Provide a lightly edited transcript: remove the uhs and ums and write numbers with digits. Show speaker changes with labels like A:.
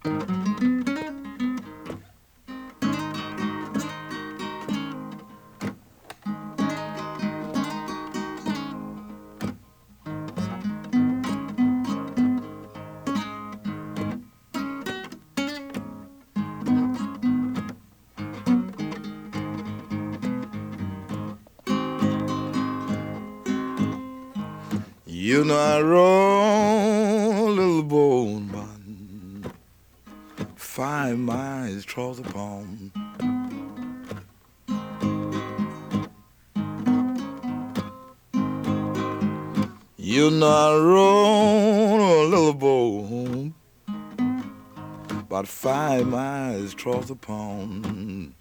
A: You know I roll a little bone bun 5 miles across the pond. You know I roll a little bone about 5 miles across the pond.